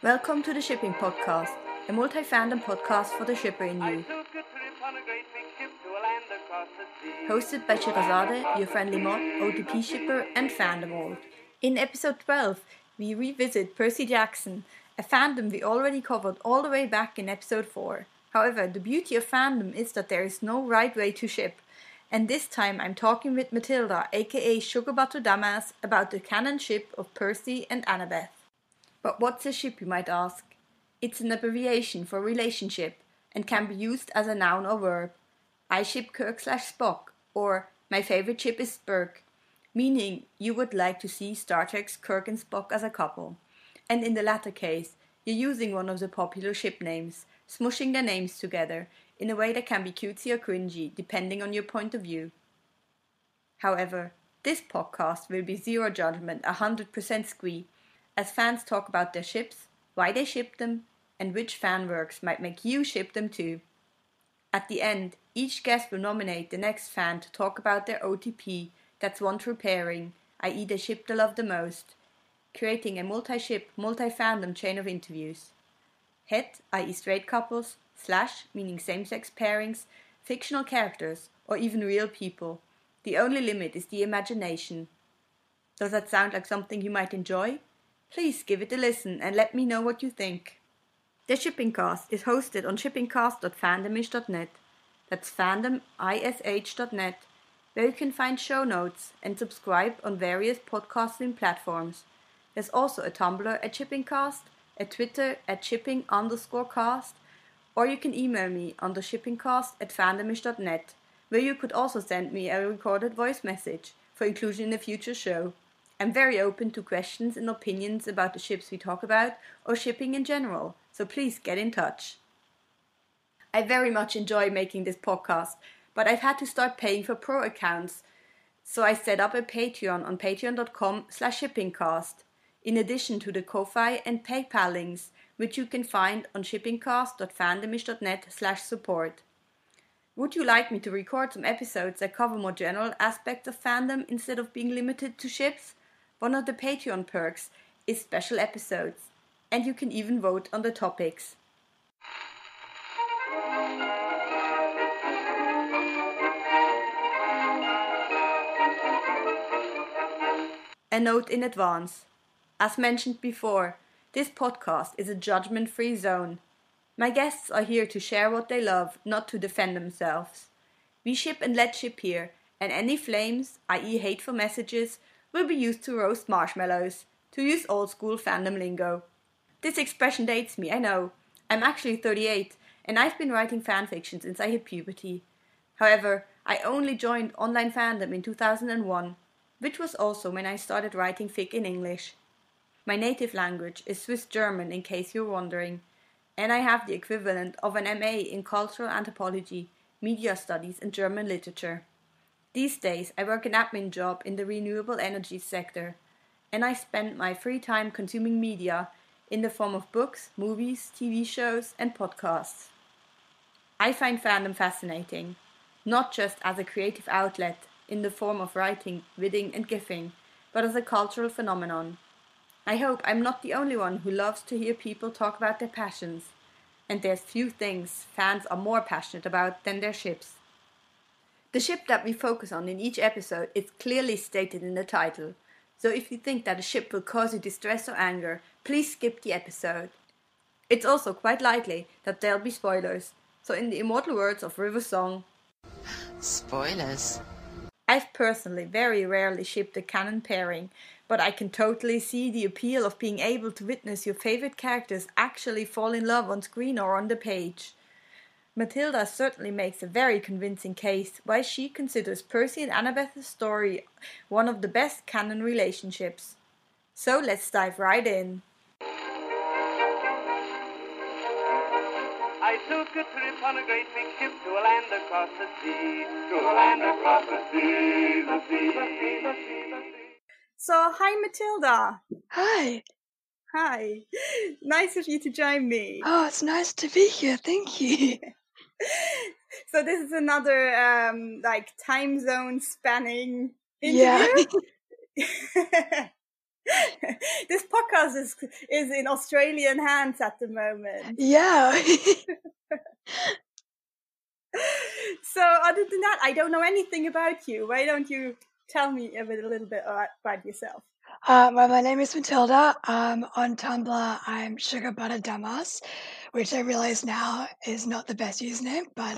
Welcome to the Shipping Podcast, a multi-fandom podcast for the shipper in you. Hosted by Shirazade, your friendly mod, OTP shipper and fandom old. In episode 12, we revisit Percy Jackson, a fandom we already covered all the way back in episode 4. However, the beauty of fandom is that there is no right way to ship. And this time I'm talking with Matilda, aka Sugar Butter Damas, about the canon ship of Percy and Annabeth. But what's a ship, you might ask? It's an abbreviation for relationship and can be used as a noun or verb. I ship Kirk/Spock, or my favorite ship is Spock, meaning you would like to see Star Trek's Kirk and Spock as a couple. And in the latter case, you're using one of the popular ship names, smushing their names together in a way that can be cutesy or cringy, depending on your point of view. However, this podcast will be zero judgment, 100% squee, as fans talk about their ships, why they ship them, and which fan works might make you ship them too. At the end, each guest will nominate the next fan to talk about their OTP that's won through pairing, i.e. the ship they love the most, creating a multi-ship, multi-fandom chain of interviews. Het, i.e. straight couples, / meaning same-sex pairings, fictional characters, or even real people. The only limit is the imagination. Does that sound like something you might enjoy? Please give it a listen and let me know what you think. The Shipping Cast is hosted on shippingcast.fandomish.net. That's fandomish.net, where you can find show notes and subscribe on various podcasting platforms. There's also a Tumblr at Shippingcast, a Twitter at shipping_cast, or you can email me on the shippingcast@fandomish.net, where you could also send me a recorded voice message for inclusion in a future show. I'm very open to questions and opinions about the ships we talk about or shipping in general, so please get in touch. I very much enjoy making this podcast, but I've had to start paying for pro accounts, so I set up a Patreon on patreon.com/shippingcast, in addition to the Ko-Fi and PayPal links, which you can find on shippingcast.fandomish.net/support. Would you like me to record some episodes that cover more general aspects of fandom instead of being limited to ships? One of the Patreon perks is special episodes, and you can even vote on the topics. A note in advance. As mentioned before, this podcast is a judgment-free zone. My guests are here to share what they love, not to defend themselves. We ship and let ship here, and any flames, i.e. hateful messages, will be used to roast marshmallows, to use old-school fandom lingo. This expression dates me, I know. I'm actually 38, and I've been writing fanfiction since I hit puberty. However, I only joined online fandom in 2001, which was also when I started writing fic in English. My native language is Swiss German, in case you're wondering, and I have the equivalent of an MA in Cultural Anthropology, Media Studies and German Literature. These days I work an admin job in the renewable energy sector, and I spend my free time consuming media in the form of books, movies, TV shows and podcasts. I find fandom fascinating, not just as a creative outlet in the form of writing, witting and gifting, but as a cultural phenomenon. I hope I'm not the only one who loves to hear people talk about their passions, and there's few things fans are more passionate about than their ships. The ship that we focus on in each episode is clearly stated in the title, so if you think that a ship will cause you distress or anger, please skip the episode. It's also quite likely that there'll be spoilers, so in the immortal words of River Song, spoilers. I've personally very rarely shipped a canon pairing, but I can totally see the appeal of being able to witness your favorite characters actually fall in love on screen or on the page. Matilda certainly makes a very convincing case why she considers Percy and Annabeth's story one of the best canon relationships. So let's dive right in. I took a trip on a great big ship to a land across the sea, to a land across the sea, the sea, the sea, the sea, the sea. So, hi Matilda. Hi. Hi. Nice of you to join me. Oh, it's nice to be here. Thank you. So this is another time zone spanning interview. Yeah. This podcast is in Australian hands at the moment. Yeah. So other than that, I don't know anything about you. Why don't you tell me a little bit about yourself? Well, my name is Matilda. On Tumblr, I'm Sugar Butter Dumbass, which I realize now is not the best username, but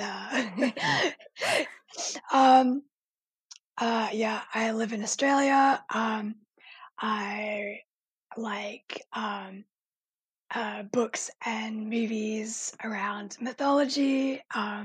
yeah, I live in Australia. I like books and movies around mythology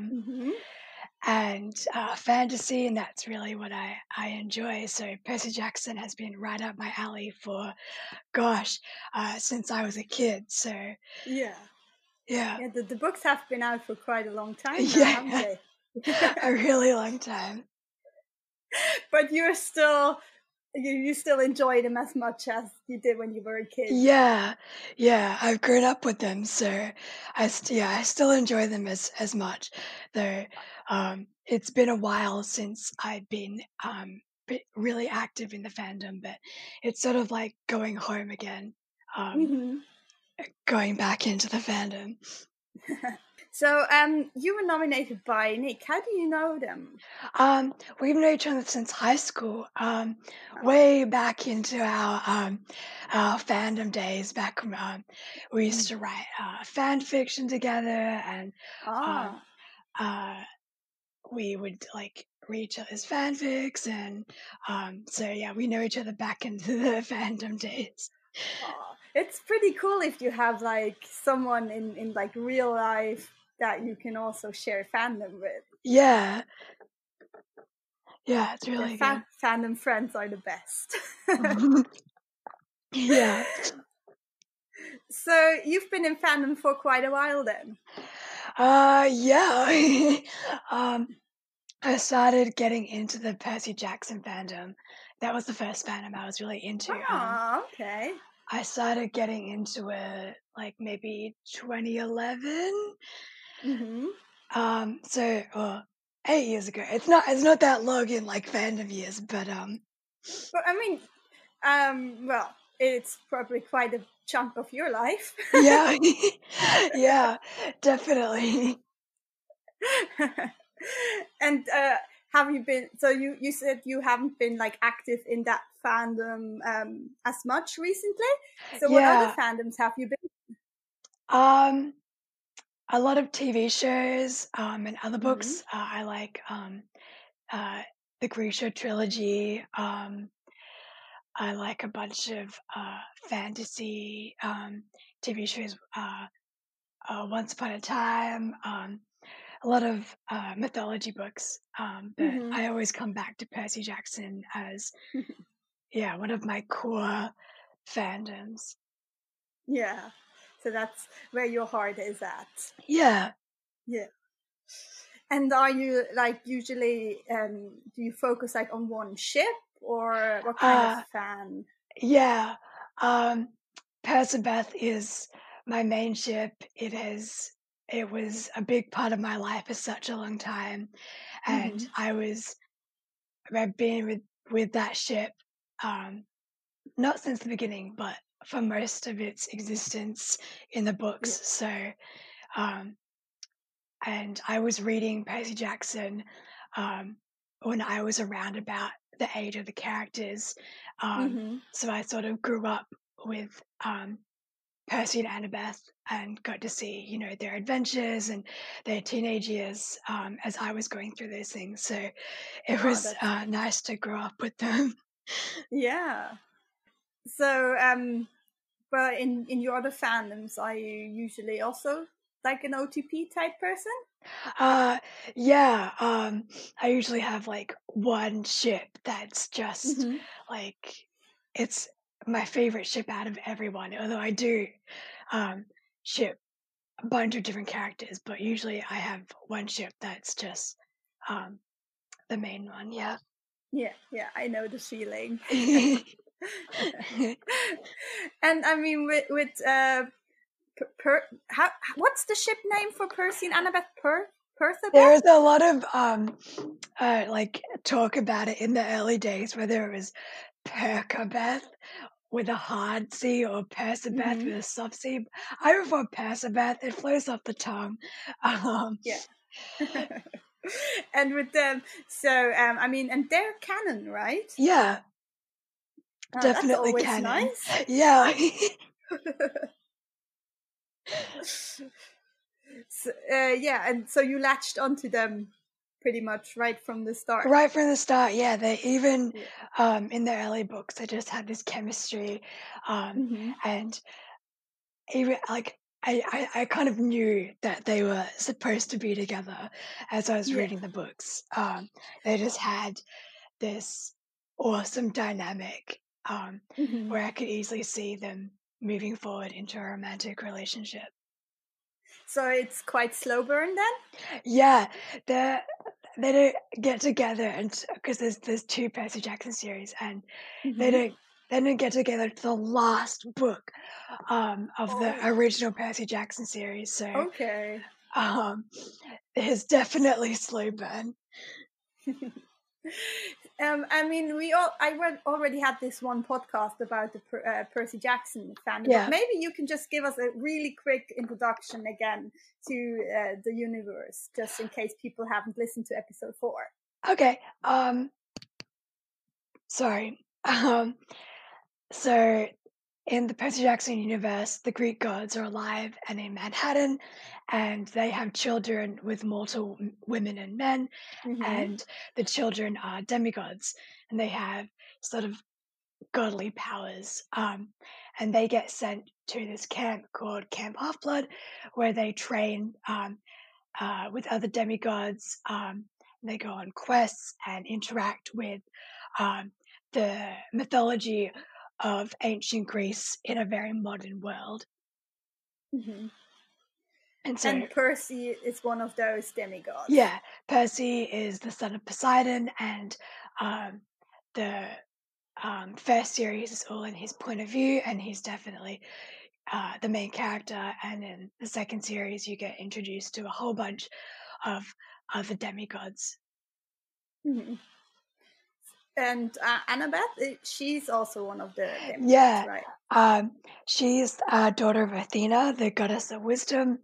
and fantasy, and that's really what I enjoy. So Percy Jackson has been right up my alley for, gosh, since I was a kid. So Yeah. yeah, The books have been out for quite a long time now, Yeah. haven't they? a really long time. But you're still you still enjoy them as much as you did when you were a kid. Yeah, I've grown up with them, so I still enjoy them as much. Though it's been a while since I've been really active in the fandom, but it's sort of like going home again, going back into the fandom. So you were nominated by Nick. How do you know them? We've known each other since high school, way back into our fandom days. Back when we used to write fan fiction together, and we would like read each other's fanfics, and so yeah, we know each other back into the fandom days. It's pretty cool if you have like someone in like real life that you can also share fandom with. Yeah, it's really good. Fandom friends are the best. Yeah. So you've been in fandom for quite a while then. Yeah. I started getting into the Percy Jackson fandom. That was the first fandom I was really into. Okay. I started getting into it like maybe 2011. So 8 years ago. It's not that long in like fandom years, but But I mean, well, it's probably quite a chunk of your life. Yeah. Yeah, definitely. And have you been? So you said you haven't been like active in that fandom as much recently. So what other fandoms have you been? A lot of TV shows and other books. I like the Grisha trilogy. I like a bunch of fantasy TV shows. Once Upon a Time. A lot of mythology books, but I always come back to Percy Jackson as one of my core fandoms. Yeah, so that's where your heart is at. Yeah. And are you like usually do you focus like on one ship, or what kind of fan? Yeah, Persebeth is my main ship. It was a big part of my life for such a long time, and I've been with that ship not since the beginning, but for most of its existence in the books. So and I was reading Percy Jackson when I was around about the age of the characters. So I sort of grew up with Percy and Annabeth and got to see, their adventures and their teenage years as I was going through those things. So it was nice to grow up with them. Yeah. So, but in your other fandoms, are you usually also like an OTP type person? Yeah. I usually have like one ship that's just like it's my favorite ship out of everyone. Although I do ship a bunch of different characters, but usually I have one ship that's just the main one. Yeah. Yeah, I know the feeling. And I mean, with what's the ship name for Percy and Annabeth? Persebeth? There's a lot of like talk about it in the early days, whether it was Perkabeth with a hard C or Persebeth Mhm. with a soft C. I prefer Persebeth. It flows off the tongue. Yeah. And with them, so I mean, and they're canon, right? Yeah, That's definitely always canon. nice. Yeah. So, yeah, and so you latched onto them pretty much right from the start. Right from the start, yeah. They even Yeah. in the early books, they just had this chemistry, Mhm. and even like I kind of knew that they were supposed to be together as I was Yeah. reading the books. They just had this awesome dynamic Mhm. where I could easily see them moving forward into a romantic relationship. So it's quite slow burn then. Yeah, they don't get together, and because there's two Percy Jackson series, and they Mhm. don't get together to the last book of the Oh, original Percy Jackson series. So okay. there's definitely slow burn. I mean, already had this one podcast about the Percy Jackson fandom, but Yeah. maybe you can just give us a really quick introduction again to the universe, just in case people haven't listened to episode 4. Okay. Sorry. So in the Percy Jackson universe, the Greek gods are alive and in Manhattan, and they have children with mortal women and men, Mm-hmm. and the children are demigods, and they have sort of godly powers. And they get sent to this camp called Camp Half-Blood, where they train with other demigods. They go on quests and interact with um, the mythology of ancient Greece in a very modern world. Mm-hmm. And so, And Percy is one of those demigods. yeah, Percy is the son of Poseidon, and the first series is all in his point of view, and he's definitely the main character. And in the second series, you get introduced to a whole bunch of other demigods. Mm-hmm. And Annabeth, she's also one of the demigods, Yeah, right? she's a daughter of Athena, the goddess of wisdom,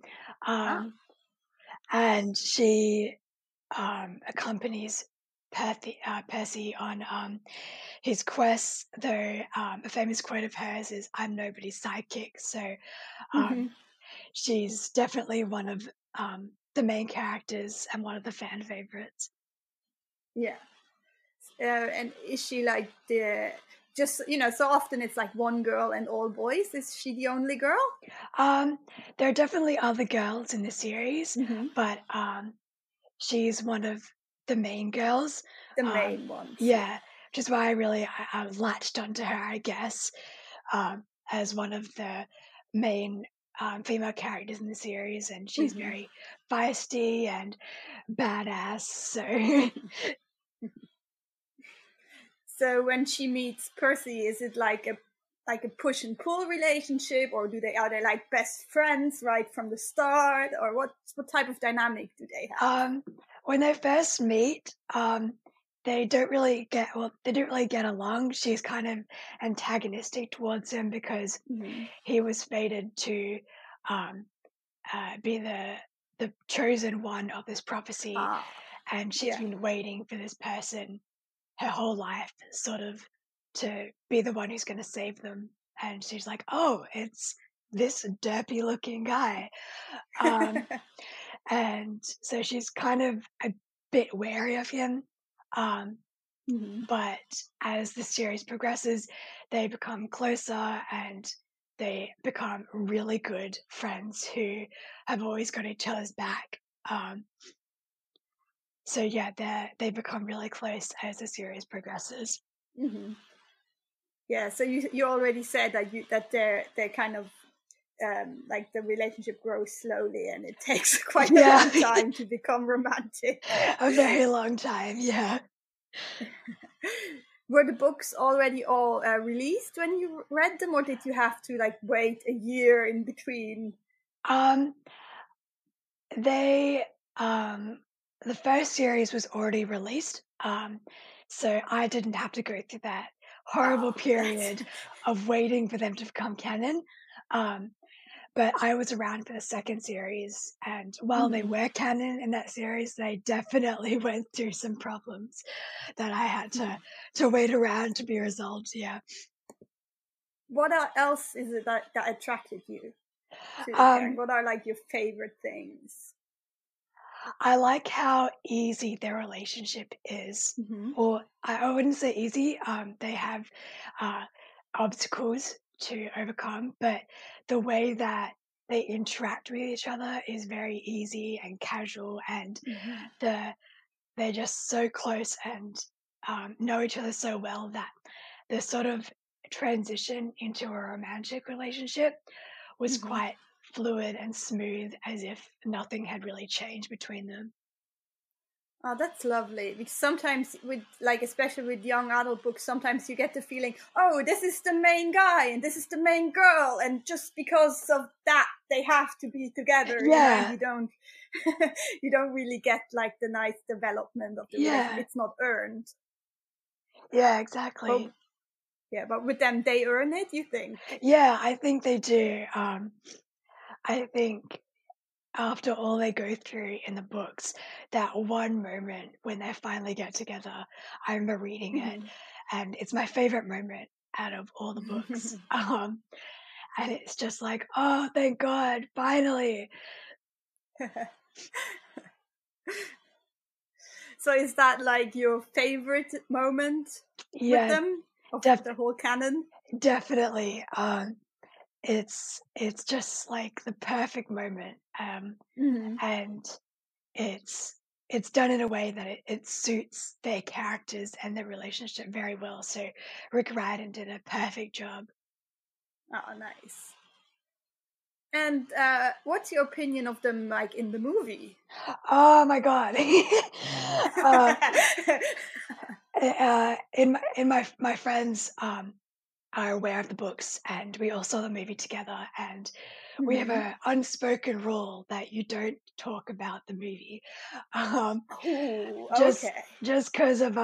and she accompanies Percy on his quests. Though a famous quote of hers is, "I'm nobody's sidekick." So Mm-hmm. she's definitely one of the main characters and one of the fan favorites. Yeah. And is she like the just so often it's like one girl and all boys? Is she the only girl? There are definitely other girls in the series, Mm-hmm. but she's one of the main girls. The main ones. Yeah, which is why I latched onto her, I guess, as one of the main female characters in the series, and she's Mm-hmm. very feisty and badass. So So when she meets Percy, is it like a push and pull relationship, or are they like best friends right from the start, or what type of dynamic do they have? when they first meet, they don't really get along. She's kind of antagonistic towards him because Mm-hmm. he was fated to be the chosen one of this prophecy, and she's Yeah. been waiting for this person her whole life, sort of, to be the one who's going to save them. And she's like, "Oh, it's this derpy looking guy," and so she's kind of a bit wary of him. Mm-hmm. But as the series progresses, they become closer and they become really good friends who have always got each other's back. So yeah, they become really close as the series progresses. Mm-hmm. Yeah. So you already said that they're kind of like the relationship grows slowly and it takes quite a long time to become romantic. A very long time, yeah. Were the books already all released when you read them, or did you have to like wait a year in between? They the first series was already released, so I didn't have to go through that horrible Oh, that's period of waiting for them to become canon. Um, but I was around for the second series, and while they Mhm. were canon in that series, they definitely went through some problems that I had to wait around to be resolved. Yeah. What else is it that attracted you to the character? Um, What are like your favorite things? I like how easy their relationship is. Mm-hmm. Or I wouldn't say easy. They have uh, obstacles to overcome, but the way that they interact with each other is very easy and casual, and Mm-hmm. they're just so close and know each other so well that the sort of transition into a romantic relationship was Mm-hmm. quite fluid and smooth, as if nothing had really changed between them. Oh, that's lovely. Because sometimes with like especially with young adult books, sometimes you get the feeling, oh, this is the main guy and this is the main girl, and just because of that they have to be together, and Yeah, you don't you don't really get like the nice development of the relationship. yeah, It's not earned. yeah, But exactly. yeah, but with them they earn it, you think? Yeah, I think they do. I think after all they go through in the books, that one moment when they finally get together, I remember reading it, and it's my favorite moment out of all the books. And it's just like, oh, thank God, finally. So is that like your favorite moment with Yeah, them of def- the whole canon? definitely. It's just like the perfect moment, Mm-hmm. and it's it's done in a way that it suits their characters and their relationship very well. So Rick Riordan did a perfect job. Oh, nice. And what's your opinion of them, like in the movie? Oh my God. uh, my friends are aware of the books, and we all saw the movie together, and we have Mhm. an unspoken rule that you don't talk about the movie, um, Oh, just okay. just because of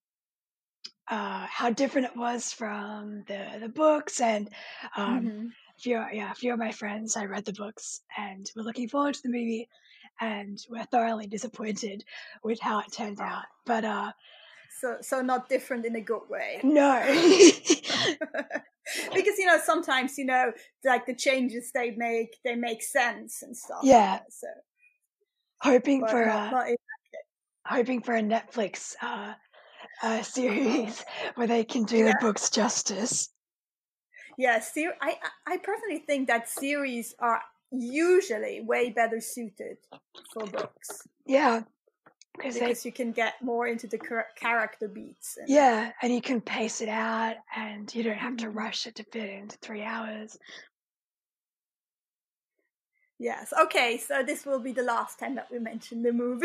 how different it was from the books, and um, Hmm. a few of my friends, I read the books, and we're looking forward to the movie, and we're thoroughly disappointed with how it turned out. Oh, But so not different in a good way. no, Because sometimes like the changes they make sense and stuff. yeah, So hoping but for not a Netflix series where they can do the yeah. books justice. Yeah, I personally think that series are usually way better suited for books Yeah, because because you can get more into the character beats and yeah, and you can pace it out, and you don't have to Mhm. rush it to fit into 3 hours. Yes. Okay, so this will be the last time that we mention the movie.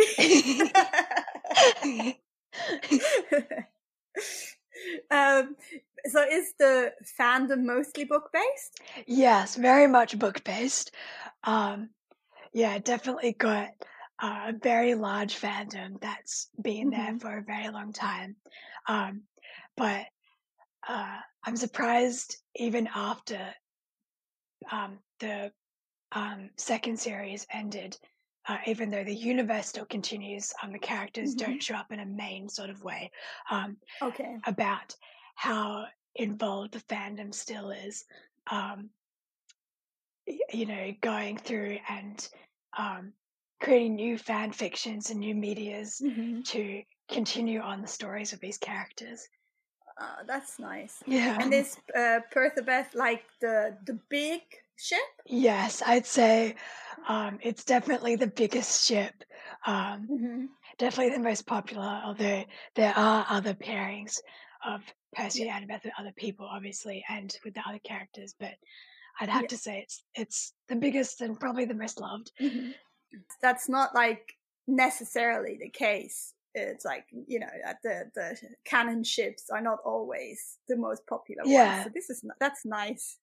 um, so is the fandom mostly book based? Yes, very much book based. Um, yeah, definitely got a very large fandom that's been there Hmm. for a very long time. Um, but I'm surprised even after the second series ended, even though the universe still continues, the characters Hmm. don't show up in a main sort of way, um, Okay. about how involved the fandom still is. Um, going through and um, creating new fan fictions and new medias Hmm. to continue on the stories of these characters. That's nice. Yeah. And is Perthebeth like the big ship? Yes, I'd say it's definitely the biggest ship. Um, Hmm. Definitely the most popular, although there are other pairings of Yeah. Percy and Annabeth with other people, obviously, and with the other characters. But I'd have Yeah. to say it's the biggest and probably the most loved. Hmm. That's not like necessarily the case. It's like that the canon ships are not always the most popular ones. Yeah. So that's nice.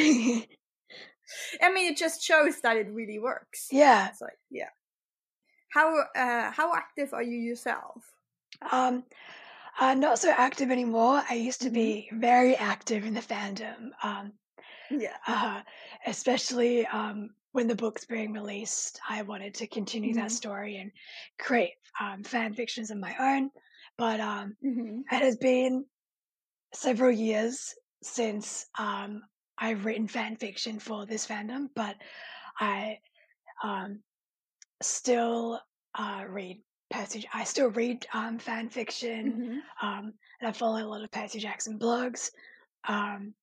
I mean, it just shows that it really works. Yeah. It's like, yeah. How active are you yourself? Um, Not so active anymore. I used to Mhm. be very active in the fandom, Yeah. especially when the book's being released. I wanted to continue that Mhm. story and create fan fictions of my own. But Mhm. it has been several years since I've written fan fiction for this fandom, but I um, still read I still read fan fiction, Mhm. and I follow a lot of Percy Jackson blogs. Um,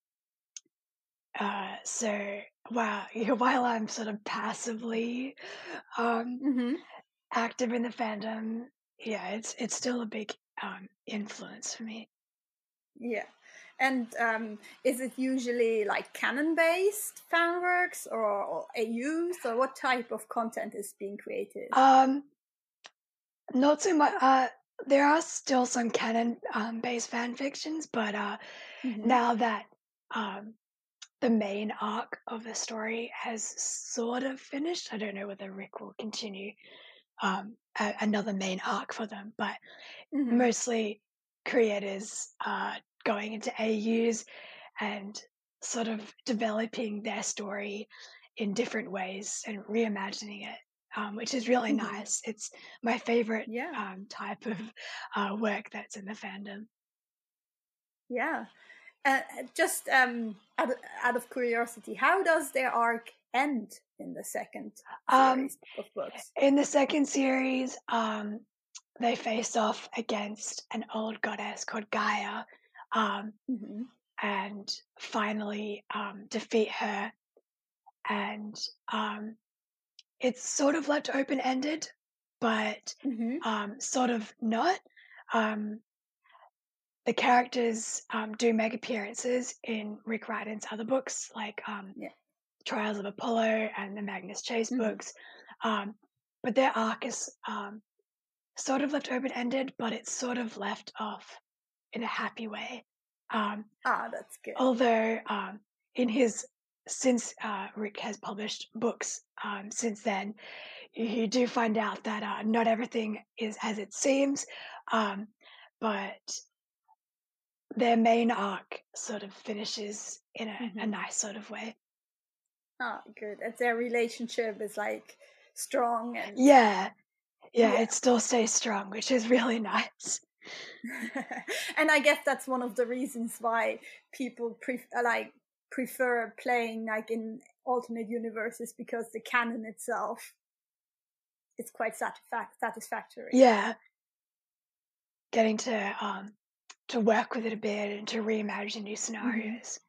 so while I'm sort of passively um, Mhm. active in the fandom, yeah, it's still a big influence for me. Yeah. And is it usually like canon-based fan works or AUs, or what type of content is being created? Um, Not so much. There are still some canon based fan fictions, but Mhm. now that um, the main arc of the story has sort of finished, I don't know whether Rick will continue another main arc for them, but Mhm. mostly creators going into AUs and sort of developing their story in different ways and reimagining it, which is really Mhm. nice. It's my favorite Yeah. type of work that's in the fandom. Yeah. Just out of curiosity, how does their arc end in the second Um, series of books? in the second series, they face off against an old goddess called Gaia, um, Hmm. and finally defeat her. And it's sort of left open ended, but Hmm. sort of not. Um, the characters do make appearances in Rick Riordan's other books, like Yeah. Trials of Apollo and the Magnus Chase Hmm. books. Um, but their arc is sort of left open ended, but it's sort of left off in a happy way. Um, Ah, that's good. although in his since Rick has published books since then, you do find out that not everything is as it seems, um, but their main arc sort of finishes in a Hmm. nice sort of way. Ah, good. And their relationship is like strong and Yeah, yeah, yeah. it still stays strong, which is really nice. And I guess that's one of the reasons why people prefer playing like in alternate universes, because the canon itself is quite satisfactory. Yeah, getting to work with it a bit and to reimagine new Hmm. scenarios.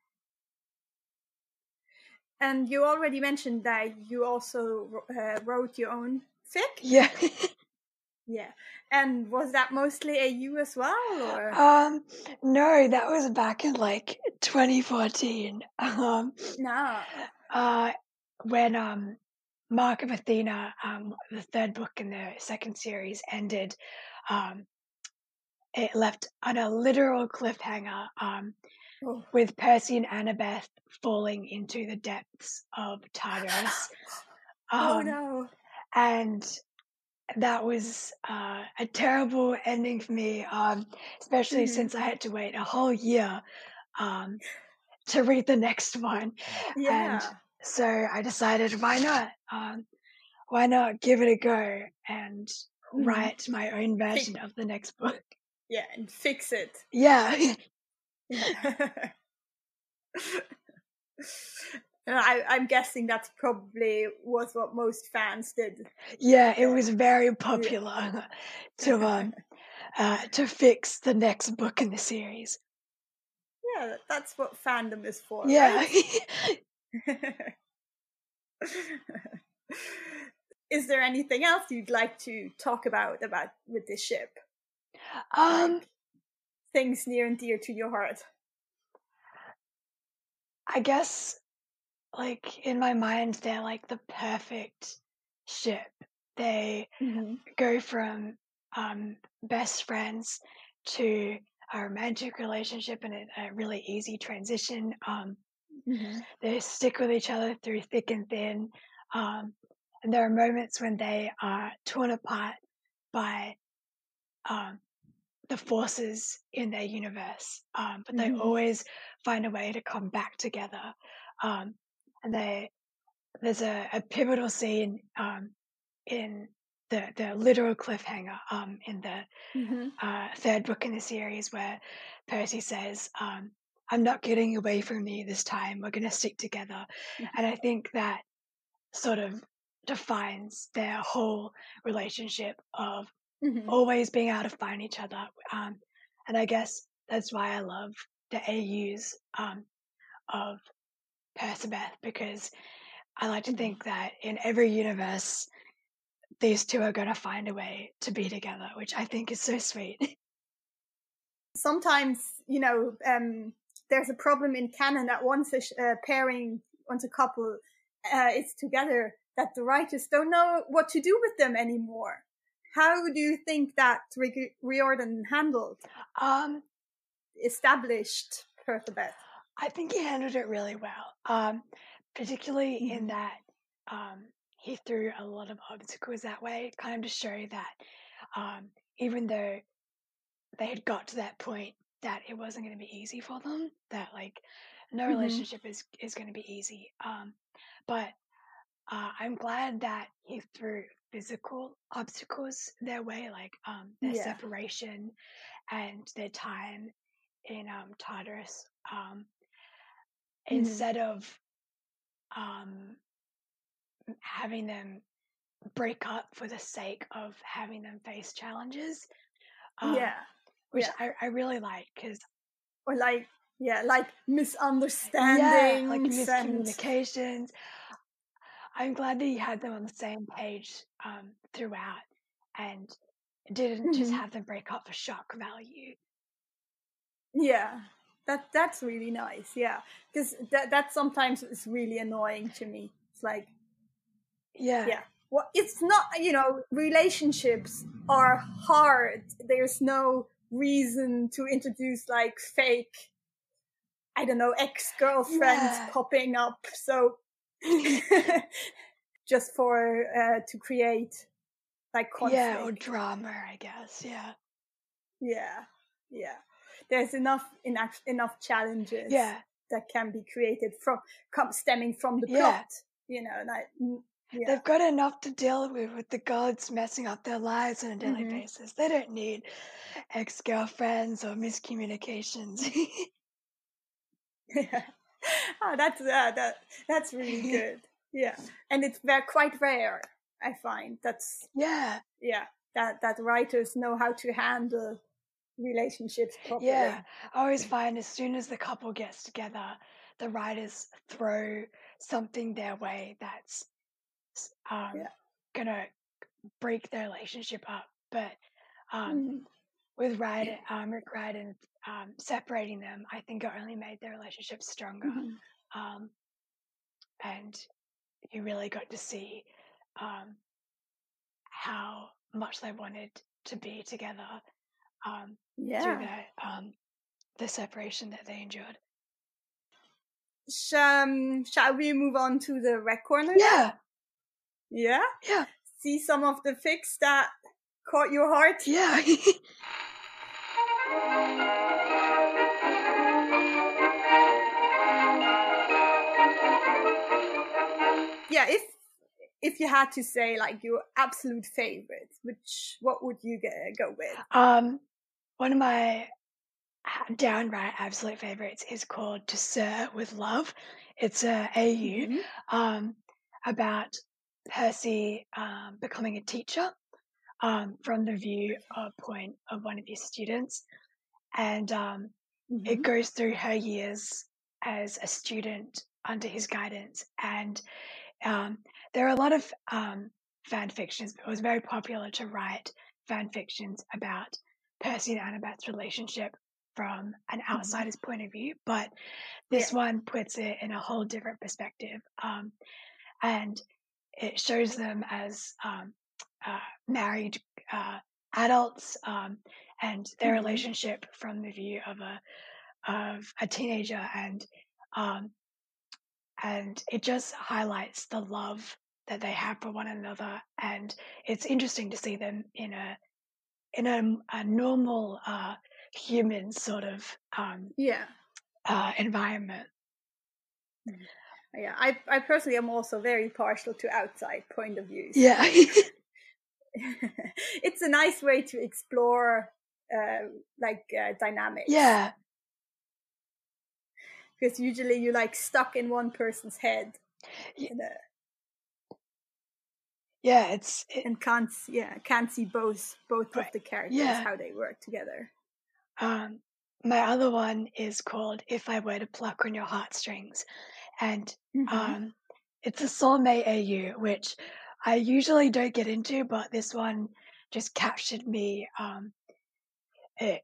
And you already mentioned that you also wrote your own fic. Yeah. Yeah. And was that mostly AU as well, or um, no, that was back in like 2014. no? Uh, when Mark of Athena, the third book in the second series, ended, um, it left on a literal cliffhanger, Oh, with Percy and Annabeth falling into the depths of Tartarus. oh Um, no. and that was a terrible ending for me, especially Hmm. since I had to wait a whole year um, to read the next one. And Yeah. so I decided, why not? Why not give it a go and Hmm. write my own version of the next book? Yeah, and fix it. Yeah. Yeah. And I'm guessing that's probably was what most fans did Yeah, it then. was very Yeah. popular to fix the next book in the series. Yeah, that's what fandom is for, Yeah. right? Is there anything else you'd like to talk about with this ship? um, Like things near and dear to your heart? I guess like in my mind they're like the perfect ship. They Hmm. go from best friends to a romantic relationship and a really easy transition. Hmm. They stick with each other through thick and thin. Um, and there are moments when they are torn apart by um, the forces in their universe, but they Mhm. always find a way to come back together. And there's a pivotal scene in the literal cliffhanger in the Mhm. third book in the series where Percy says, "I'm not getting away from you this time. We're going to stick together." And I think that sort of defines their whole relationship of Mhm. always being able to find each other. And I guess that's why I love the AUs of Persebeth, because I like to Mhm. think that in every universe, these two are going to find a way to be together, which I think is so sweet. Sometimes, there's a problem in canon that once a pairing, once a couple is together, that the writers don't know what to do with them anymore. How do you think that Riordan handled um, established Perthebeth? I think he handled it really well, particularly in Mhm. that he threw a lot of obstacles that way, kind of to show that even though they had got to that point that it wasn't going to be easy for them, that like no Mhm. relationship is going to be easy. But I'm glad that he threw physical obstacles their way, like their Yeah. separation and their time in Tartarus, Mhm. instead of um, having them break up for the sake of having them face challenges, um, Yeah. which Yeah. I really like because, Or like, yeah, like yeah, like misunderstandings and miscommunications. I'm glad that you had them on the same page throughout and didn't just Mhm. have them break up for shock value. Yeah, that's really nice. Yeah, because that sometimes is really annoying to me. It's like, Yeah, yeah, well, it's not. Relationships are hard. There's no reason to introduce like fake, I don't know, ex-girlfriends yeah, popping up. So just for to create like yeah, or conflict. drama, I guess. Yeah, Yeah, yeah. There's enough challenges yeah, that can be created stemming from the yeah. plot. Like yeah. They've got enough to deal with the gods messing up their lives on a daily Hmm. basis. They don't need ex-girlfriends or miscommunications. Yeah. Oh, that's really good. Yeah, and it's quite rare. I find that's Yeah, yeah that writers know how to handle relationships yeah. properly. I always find as soon as the couple gets together, the writers throw something their way that's um, Yeah. gonna break their relationship up. But um, Hmm. with Rick Riordan separating them, I think it only made their relationship stronger. Hmm. Um, and you really got to see um, how much they wanted to be together through Yeah. the separation that they endured. Shall we move on to the rec corner then? Yeah, Yeah? yeah, See some of the fics that caught your heart? yeah. Yeah, if you had to say like your absolute favorite, what would you go with? One of my downright absolute favorites is called To Sir with Love. It's a AU Mm-hmm. about Percy becoming a teacher from the point of one of his students. And it Mm-hmm. goes through her years as a student under his guidance. And there are a lot of fan fictions. It was very popular to write fan fictions about Percy and Annabeth's relationship from an Mm-hmm. outsider's point of view, but this Yeah. one puts it in a whole different perspective. And it shows them as married adults and their Mm-hmm. relationship from the view of a teenager, um, and it just highlights the love that they have for one another. And it's interesting to see them in a in a normal human sort of Yeah. environment. Yeah, I personally am also very partial to outside point of views. Yeah. It's a nice way to explore dynamics. Yeah. Because usually you like stuck in one person's head. Yeah, and can't see both of the characters, how they work together. My other one is called If I Were to Pluck on Your Heartstrings, and it's a soulmate AU, which I usually don't get into, but this one just captured me. It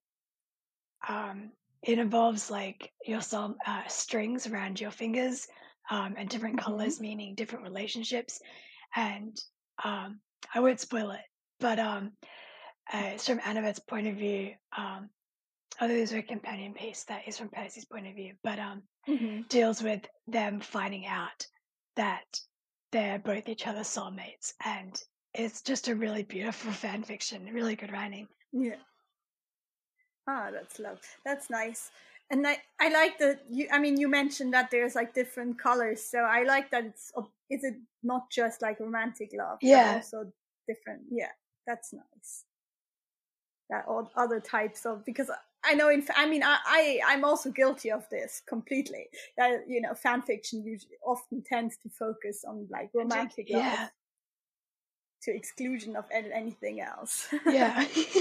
involves like your strings around your fingers, and different colors meaning different relationships, and I won't spoil it, but it's from Annabeth's point of view. Although there's a companion piece that is from Percy's point of view, but deals with them finding out that they're both each other's soulmates, and it's just a really beautiful fan fiction, really good writing. Yeah. That's love. That's nice. And I like that you mentioned that there's like different colors, so I like that is it not just like romantic love, but also different. Yeah, that's nice. That all other types of, because I know I'm also guilty of this completely. That fan fiction usually often tends to focus on like romantic love to exclusion of anything else. Yeah.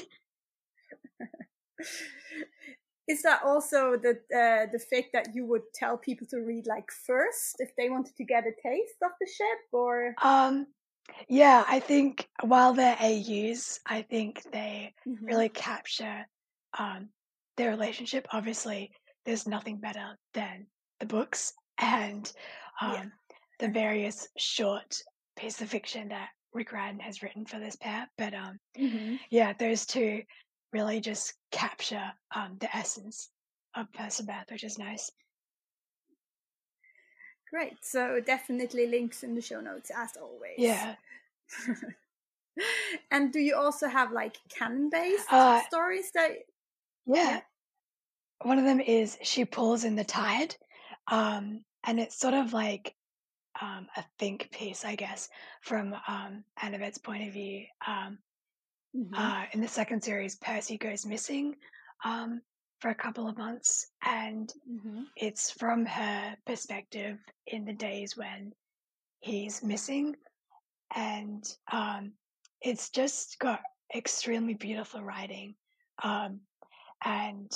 Is that also the fact that you would tell people to read like first if they wanted to get a taste of the ship, or? Yeah, I think while they're AUs, I think they really capture their relationship. Obviously, there's nothing better than the books and the various short pieces of fiction that Rick Riordan has written for this pair. But yeah, those two really just capture the essence of Perceval, which is nice. Great. So definitely links in the show notes as always. Yeah. And do you also have like canon-based stories that? Yeah. One of them is She Pulls in the Tide, and it's sort of like a think piece, I guess, from Annabeth's point of view. In the second series, Percy goes missing for a couple of months, and it's from her perspective in the days when he's missing, and it's just got extremely beautiful writing, and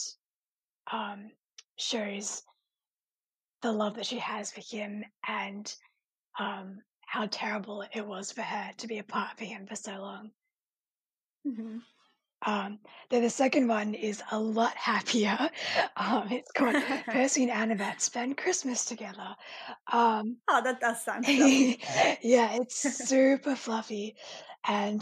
shows the love that she has for him, and how terrible it was for her to be apart from him for so long. Then the second one is a lot happier. It's called Percy and Annabeth Spend Christmas Together. That does sound fluffy. Yeah, it's super fluffy, and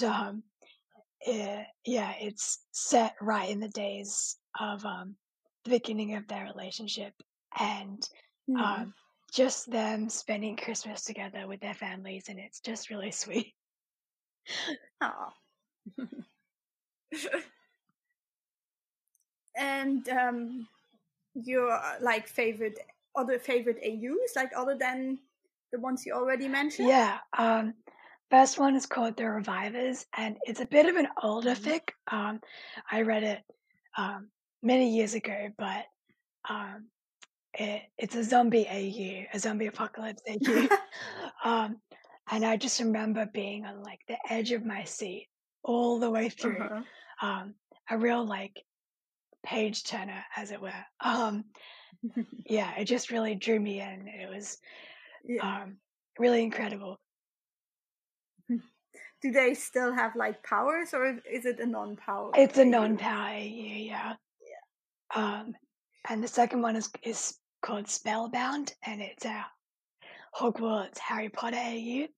it's set right in the days of the beginning of their relationship, and just them spending Christmas together with their families, and it's just really sweet. Oh. And your like other favorite AUs, like other than the ones you already mentioned? Yeah. First one is called The Revivers, and it's a bit of an older fic. I read it many years ago, but it's a zombie AU, a zombie apocalypse AU. And I just remember being on like the edge of my seat all the way through. A real like page turner, as it were. Yeah, it just really drew me in. It was really incredible. Do they still have like powers, or is it a non-power? It's a non-power AU, yeah. And the second one is called Spellbound, and it's a Hogwarts Harry Potter AU.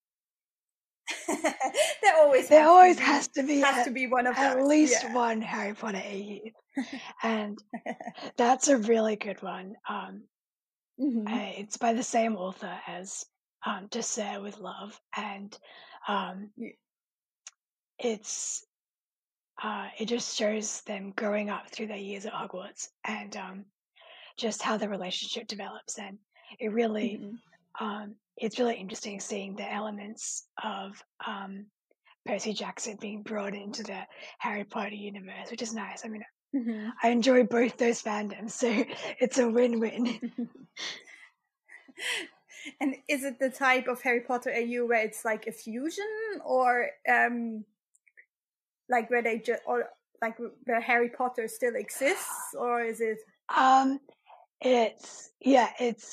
There always has to be one of at least one Harry Potter AU, and that's a really good one. It's by the same author as To Sir with Love, and it's it just shows them growing up through their years at Hogwarts and just how the relationship develops. And it really, it's really interesting seeing the elements of Percy Jackson being brought into the Harry Potter universe, which is nice. I mean, I enjoy both those fandoms, so it's a win-win. And is it the type of Harry Potter AU where it's like a fusion, or like where they just, or like where Harry Potter still exists, or is it? It's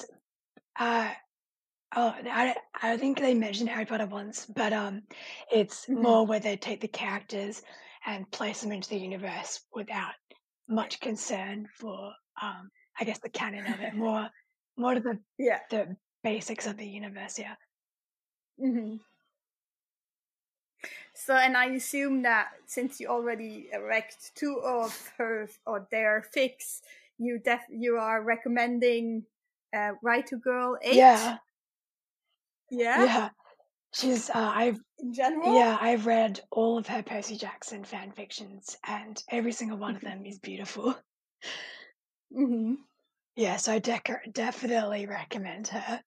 I think they mentioned Harry Potter once, but it's more where they take the characters and place them into the universe without much concern for I guess the canon of it, more to the basics of the universe. Yeah. So, and I assume that since you already read 2 of her or their fics, you are recommending Right to Girl 8. Yeah. She's I've in general. I've read all of her Percy Jackson fan fictions, and every single one of them is beautiful. Yeah, so I definitely recommend her.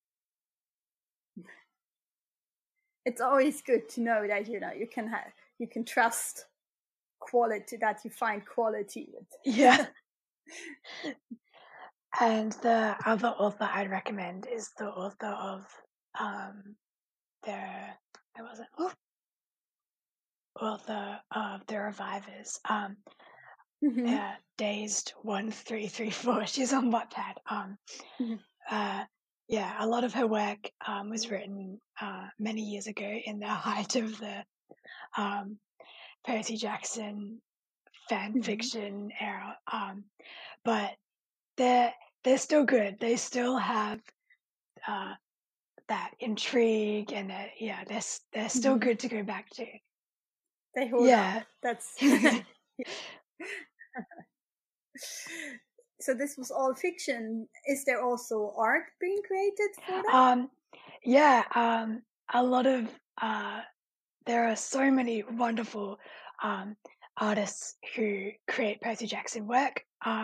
It's always good to know that you can trust quality, that you find quality with. Yeah. And the other author I'd recommend is the author of author of The Revivers. Dazed 1334. She's on Wattpad. A lot of her work was written many years ago in the height of the Percy Jackson fan fiction era. But they're still good. They still have that intrigue, and they're still good to go back to. They hold up. That's So this was all fiction. Is there also art being created for that? A lot of there are so many wonderful artists who create Percy Jackson work.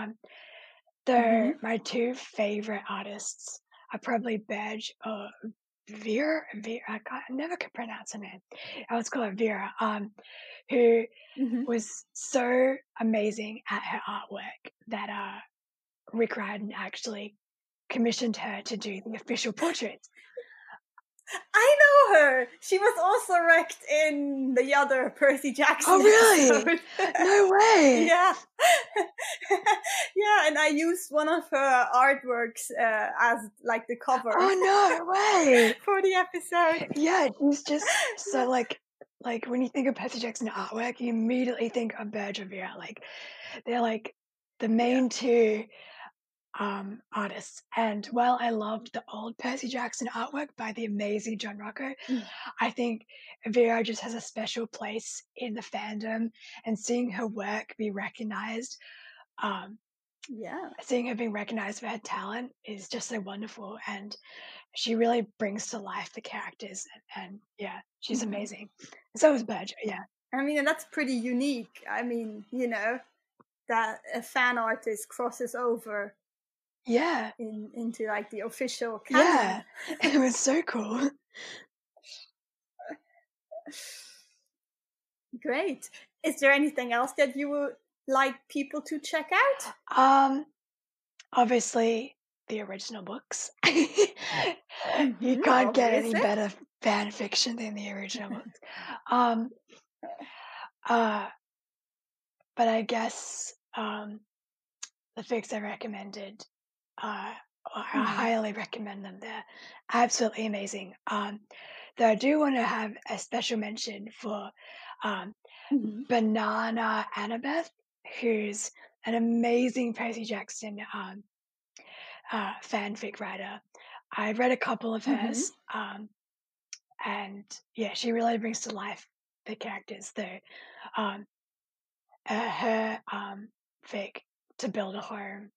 My 2 favorite artists are probably Burge or Vera. I never could pronounce her name. I was called Vera. Who was so amazing at her artwork that Rick Riordan actually commissioned her to do the official portraits. I know her. She was also wrecked in the other Percy Jackson. Oh, really? Episode. No way. Yeah. Yeah, and I used one of her artworks as like the cover. Oh, no way. For the episode. Yeah, she's just so like when you think of Percy Jackson artwork, you immediately think of Burge or Vera. Like they're like the main 2 artists. And while I loved the old Percy Jackson artwork by the amazing John Rocco, I think Vera just has a special place in the fandom, and seeing her work be recognized, seeing her being recognized for her talent is just so wonderful. And she really brings to life the characters, and she's amazing. So is Burge. Yeah. I mean, and that's pretty unique. I mean, that a fan artist crosses over into like the official canon. It was so cool. Great. Is there anything else that you would like people to check out? Obviously the original books. You can't get any better fan fiction than the original books. But I guess the fics I recommended, I highly recommend them. They're absolutely amazing. Though I do want to have a special mention for Banana Annabeth, who's an amazing Percy Jackson fanfic writer. I read a couple of hers, and she really brings to life the characters. Though her fic To Build a Home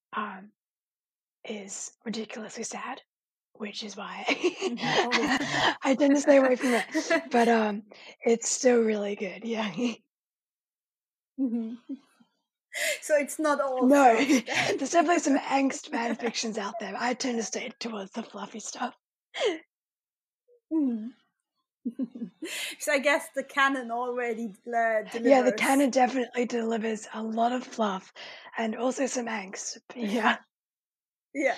is ridiculously sad, which is why I tend to stay away from it. But it's still really good. Yeah. Mhm. So it's not all No, fluff then. there's definitely some angst fan fictions out there. I tend to stay towards the fluffy stuff. Mhm. So I guess the canon already delivers. Yeah, the canon definitely delivers a lot of fluff and also some angst. Yeah. Yeah.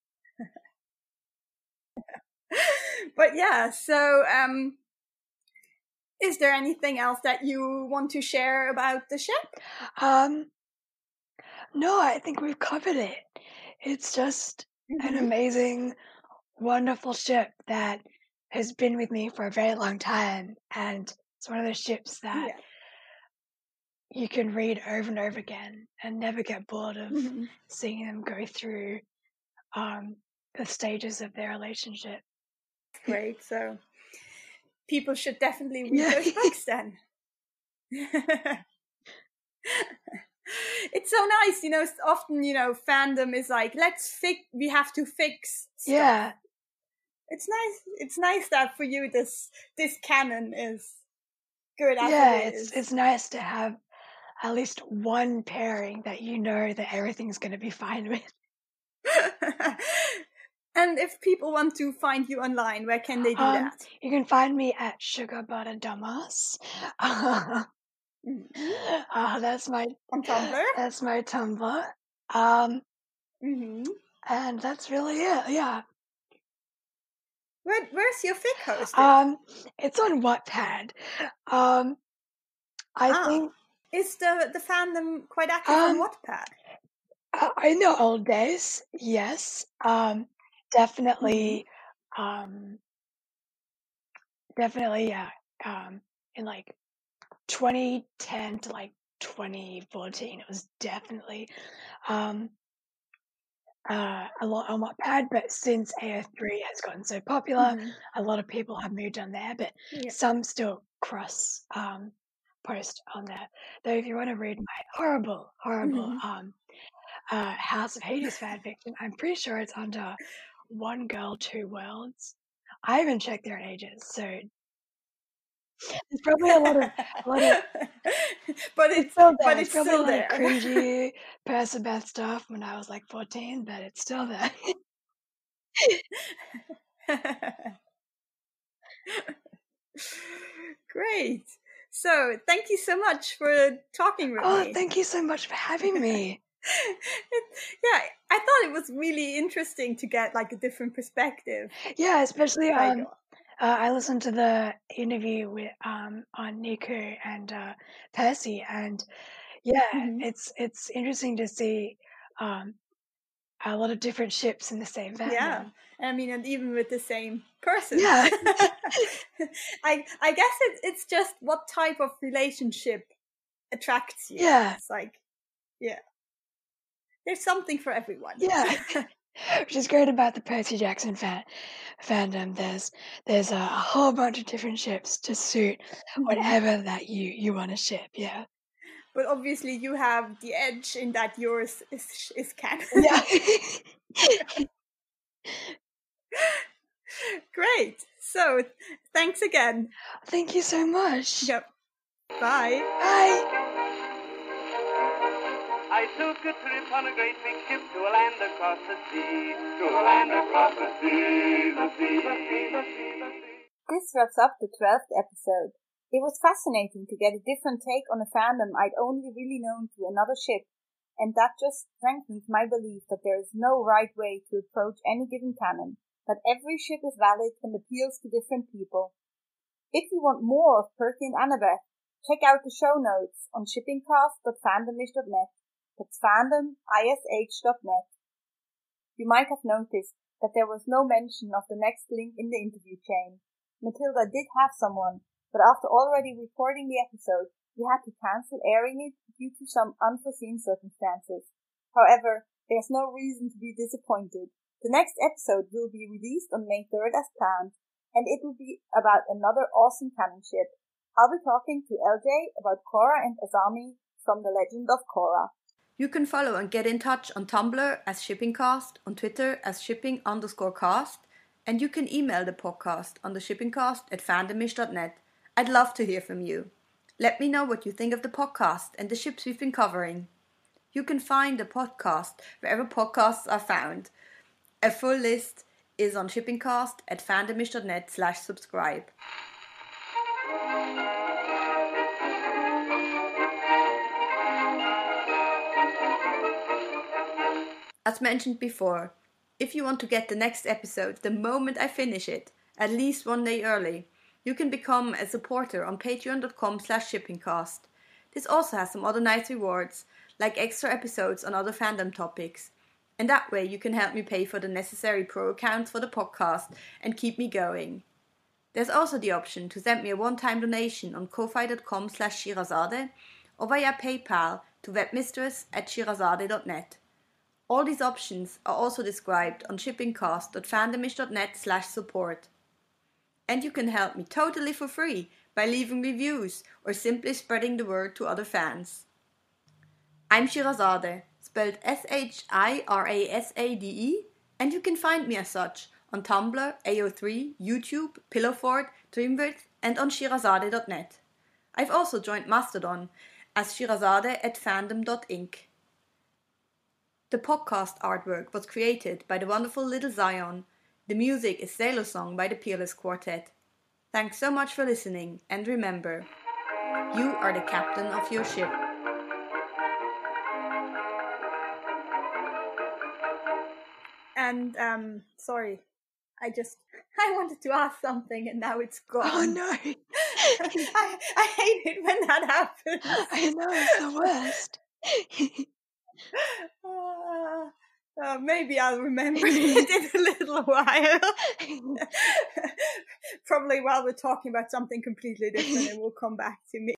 But yeah, so is there anything else that you want to share about the ship? No, I think we've covered it. It's just an Mhm. amazing, wonderful ship that has been with me for a very long time, and it's one of those ships that Yeah. you can read over and over again and never get bored of Mhm. seeing them go through the stages of their relationship. Great. So people should definitely read Yeah. those books then. It's so nice, often, fandom is like, we have to fix stuff. Yeah. It's nice that for you this canon is good as Yeah, it is. it's nice to have at least one pairing that you know that everything's going to be fine with. And if people want to find you online, where can they do that? You can find me at Sugar Butter Damas. That's my On Tumblr? That's my Tumblr. And that's really it. Yeah. Where's your fic hosted? It's on Wattpad. I think is the fandom quite active on Wattpad? in the old days, yes. Definitely, definitely, yeah. In like 2010 to like 2014, it was definitely a lot on Wattpad, but since AO3 has gotten so popular, a lot of people have moved on there, but some still cross post on there. Though if you want to read my horrible House of Hades fanfiction, I'm pretty sure it's under One Girl, Two Worlds. I haven't checked there in ages, so there's probably a lot of but it's still there. But It's it's probably a still lot there. of cringy Percabeth stuff when I was like 14, but it's still there. Great. So thank you so much for talking with me. Oh, thank you so much for having me. Yeah, I thought it was really interesting to get like a different perspective. Yeah, especially I listened to the interview with on Niku and Percy, and yeah, it's interesting to see a lot of different ships in the same fandom. Yeah, I mean, and even with the same person. Yeah. I guess it's just what type of relationship attracts you. Yeah. It's like, yeah, there's something for everyone. Yeah. Which is great about the Percy Jackson fandom. There's a whole bunch of different ships to suit whatever that you want to ship. Yeah. But obviously, you have the edge in that yours is canon. Yeah. Great. So, thanks again. Thank you so much. Yep. Bye. Bye. I took a trip on a great big ship to a land across the sea, to a land across the sea, the sea, the sea, the sea, the sea. This wraps up the 12th episode. It was fascinating to get a different take on a fandom I'd only really known through another ship, and that just strengthens my belief that there is no right way to approach any given canon, that every ship is valid and appeals to different people. If you want more of Percy and Annabeth, check out the show notes on shippingcast.fandomish.net. That's fandomish.net. You might have noticed that there was no mention of the next link in the interview chain. Matilda did have someone, but after already recording the episode, we had to cancel airing it due to some unforeseen circumstances. However, there's no reason to be disappointed. The next episode will be released on May 3rd as planned, and it will be about another awesome canon ship. I'll be talking to LJ about Korra and Azami from The Legend of Korra. You can follow and get in touch on Tumblr as ShippingCast, on Twitter as shipping_cast, and you can email the podcast on the shippingcast@fandomish.net. I'd love to hear from you. Let me know what you think of the podcast and the ships we've been covering. You can find the podcast wherever podcasts are found. A full list is on shippingcast at fandomish.net/subscribe. As mentioned before, if you want to get the next episode the moment I finish it, at least one day early, you can become a supporter on patreon.com/shippingcast. This also has some other nice rewards, like extra episodes on other fandom topics. And that way you can help me pay for the necessary pro accounts for the podcast and keep me going. There's also the option to send me a one-time donation on ko-fi.com/shirazade or via PayPal to webmistress@shirazade.net. All these options are also described on shippingcast.fandomish.net/support. And you can help me totally for free by leaving reviews or simply spreading the word to other fans. I'm Shirazade, spelled Shirasade, and you can find me as such on Tumblr, AO3, YouTube, Pillowfort, Dreamwidth, and on shirazade.net. I've also joined Mastodon as shirazade@fandom.inc. The podcast artwork was created by the wonderful Little Zion. The music is Sailor Song by the Peerless Quartet. Thanks so much for listening, and remember, you are the captain of your ship. And, sorry, I wanted to ask something and now it's gone. Oh no. I hate it when that happens. I know, it's the worst. Maybe I'll remember it in a little while. Probably while we're talking about something completely different, it will come back to me.